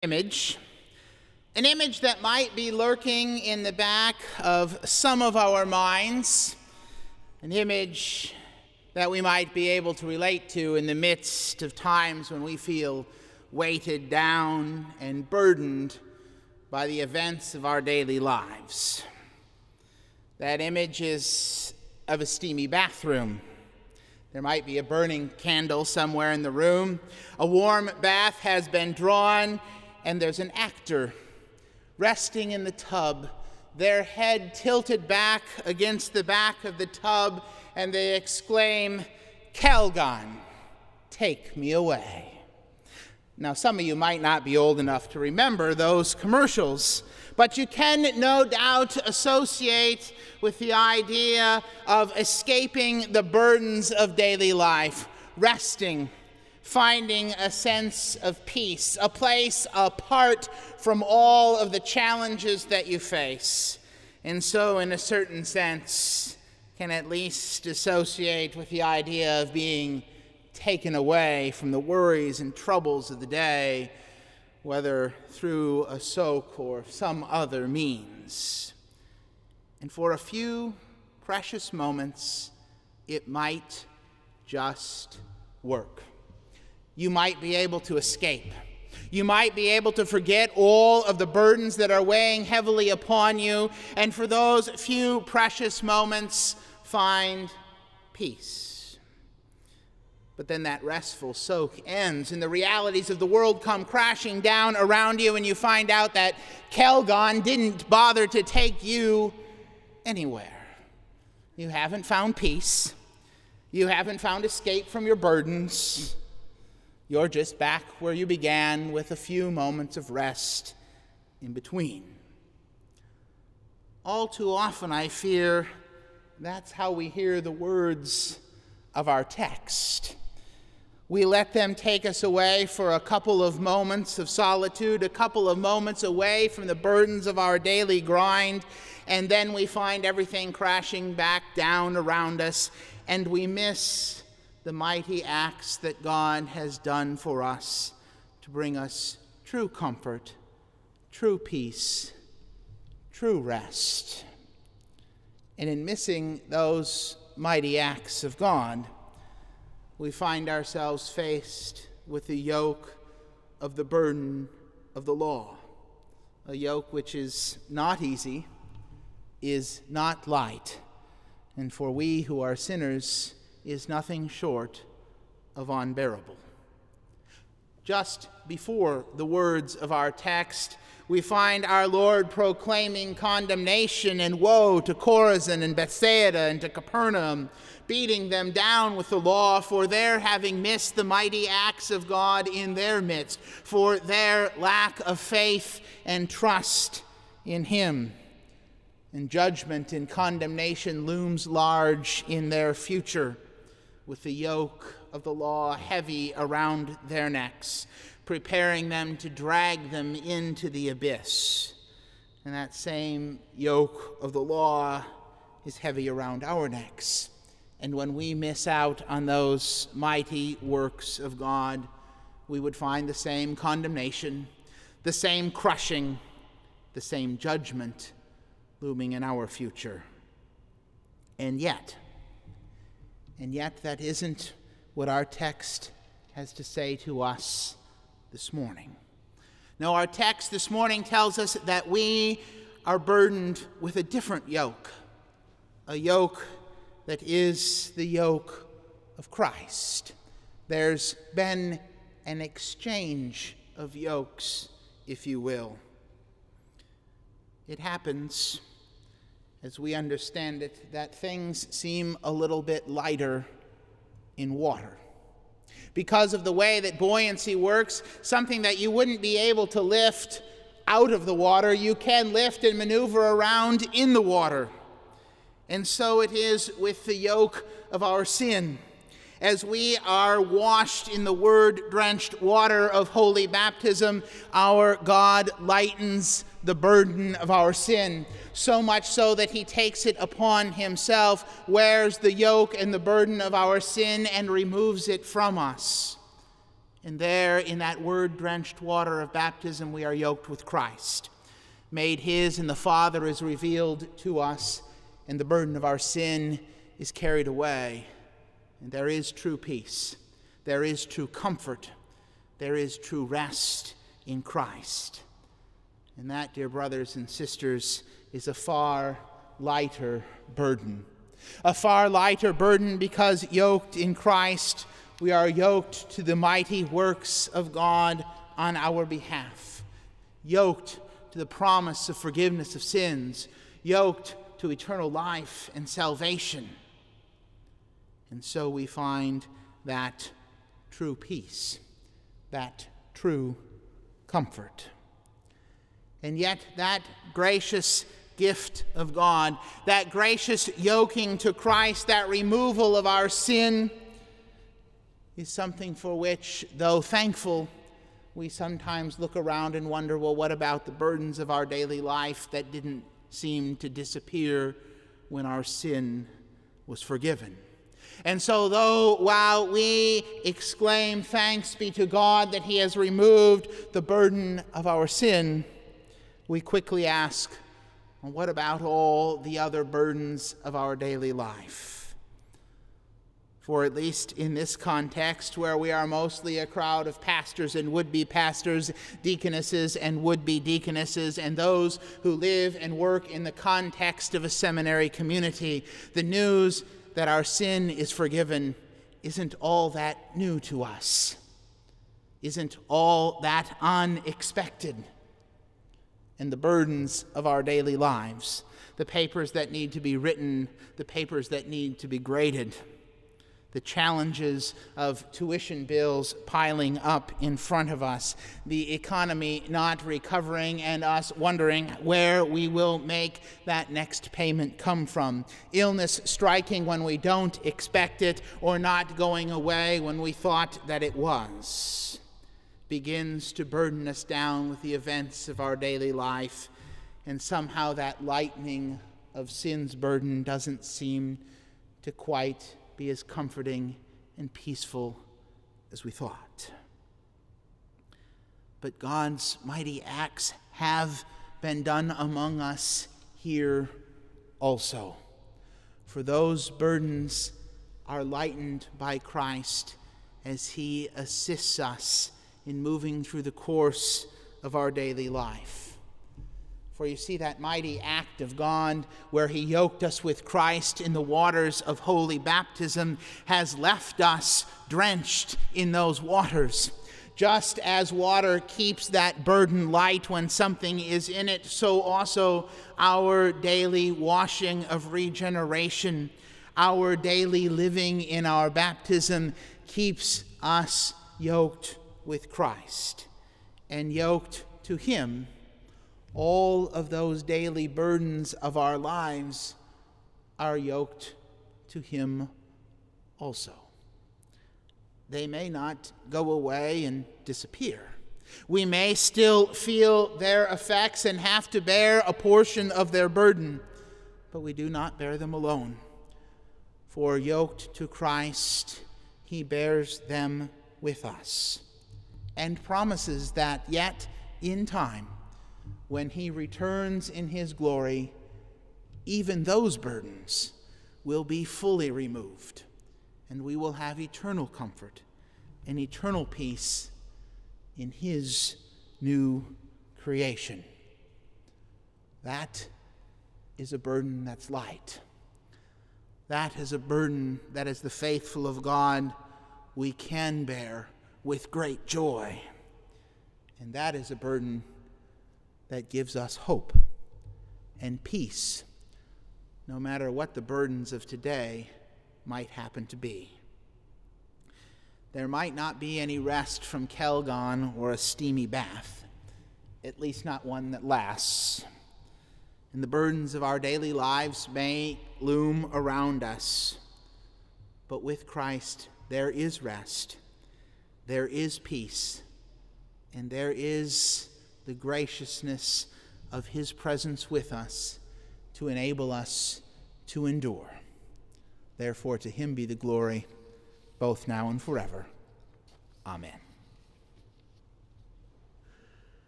Image, an image that might be lurking in the back of some of our minds, an image that we might be able to relate to in the midst of times when we feel weighted down and burdened by the events of our daily lives. That image is of a steamy bathroom. There might be a burning candle somewhere in the room. A warm bath has been drawn, and there's an actor resting in the tub, their head tilted back against the back of the tub, and they exclaim, "Calgon, take me away." Now, some of you might not be old enough to remember those commercials, but you can no doubt associate with the idea of escaping the burdens of daily life, resting, finding a sense of peace, a place apart from all of the challenges that you face. And so, in a certain sense, can at least associate with the idea of being taken away from the worries and troubles of the day, whether through a soak or some other means. And for a few precious moments, it might just work. You might be able to escape. You might be able to forget all of the burdens that are weighing heavily upon you, and for those few precious moments, find peace. But then that restful soak ends, and the realities of the world come crashing down around you, and you find out that Calgon didn't bother to take you anywhere. You haven't found peace. You haven't found escape from your burdens. You're just back where you began, with a few moments of rest in between. All too often, I fear, that's how we hear the words of our text. We let them take us away for a couple of moments of solitude, a couple of moments away from the burdens of our daily grind, and then we find everything crashing back down around us, and we miss the mighty acts that God has done for us to bring us true comfort, true peace, true rest. And in missing those mighty acts of God, we find ourselves faced with the yoke of the burden of the law, a yoke which is not easy, is not light, and for we who are sinners is nothing short of unbearable. Just before the words of our text, we find our Lord proclaiming condemnation and woe to Chorazin and Bethsaida and to Capernaum, beating them down with the law for their having missed the mighty acts of God in their midst, for their lack of faith and trust in Him. And judgment and condemnation looms large in their future, with the yoke of the law heavy around their necks, preparing them to drag them into the abyss. And that same yoke of the law is heavy around our necks. And when we miss out on those mighty works of God, we would find the same condemnation, the same crushing, the same judgment looming in our future. And yet that isn't what our text has to say to us this morning. No, our text this morning tells us that we are burdened with a different yoke, a yoke that is the yoke of Christ. There's been an exchange of yokes, if you will. It happens, as we understand it, that things seem a little bit lighter in water. Because of the way that buoyancy works, something that you wouldn't be able to lift out of the water, you can lift and maneuver around in the water. And so it is with the yoke of our sin. As we are washed in the word-drenched water of holy baptism, our God lightens the burden of our sin, so much so that He takes it upon Himself, wears the yoke and the burden of our sin, and removes it from us. And there, in that word-drenched water of baptism, we are yoked with Christ. Made his, and the Father is revealed to us, and the burden of our sin is carried away. And there is true peace. There is true comfort. There is true rest in Christ. And that, dear brothers and sisters, is a far lighter burden. A far lighter burden because yoked in Christ, we are yoked to the mighty works of God on our behalf. Yoked to the promise of forgiveness of sins. Yoked to eternal life and salvation. And so we find that true peace, that true comfort. And yet that gracious gift of God, that gracious yoking to Christ, that removal of our sin, is something for which, though thankful, we sometimes look around and wonder, well, what about the burdens of our daily life that didn't seem to disappear when our sin was forgiven? And so while we exclaim, thanks be to God that he has removed the burden of our sin, we quickly ask, well, what about all the other burdens of our daily life? For at least in this context, where we are mostly a crowd of pastors and would-be pastors, deaconesses and would-be deaconesses, and those who live and work in the context of a seminary community, the news that our sin is forgiven isn't all that new to us, isn't all that unexpected. And the burdens of our daily lives, the papers that need to be written, the papers that need to be graded, the challenges of tuition bills piling up in front of us, the economy not recovering and us wondering where we will make that next payment come from, illness striking when we don't expect it or not going away when we thought that it was, begins to burden us down with the events of our daily life, and somehow that lightening of sin's burden doesn't seem to quite be as comforting and peaceful as we thought. But God's mighty acts have been done among us here also. For those burdens are lightened by Christ as he assists us in moving through the course of our daily life. For you see, that mighty act of God where he yoked us with Christ in the waters of holy baptism has left us drenched in those waters. Just as water keeps that burden light when something is in it, so also our daily washing of regeneration, our daily living in our baptism keeps us yoked with Christ. And yoked to him, all of those daily burdens of our lives are yoked to him also. They may not go away and disappear. We may still feel their effects and have to bear a portion of their burden, but we do not bear them alone. For yoked to Christ, he bears them with us, and promises that yet in time, when he returns in his glory, even those burdens will be fully removed, and we will have eternal comfort and eternal peace in his new creation. That is a burden that's light. That is a burden that, as the faithful of God, we can bear with great joy. And that is a burden that gives us hope and peace, no matter what the burdens of today might happen to be. There might not be any rest from Calgon or a steamy bath, at least not one that lasts. And the burdens of our daily lives may loom around us, but with Christ there is rest, there is peace, and there is the graciousness of his presence with us to enable us to endure. Therefore, to him be the glory, both now and forever. Amen.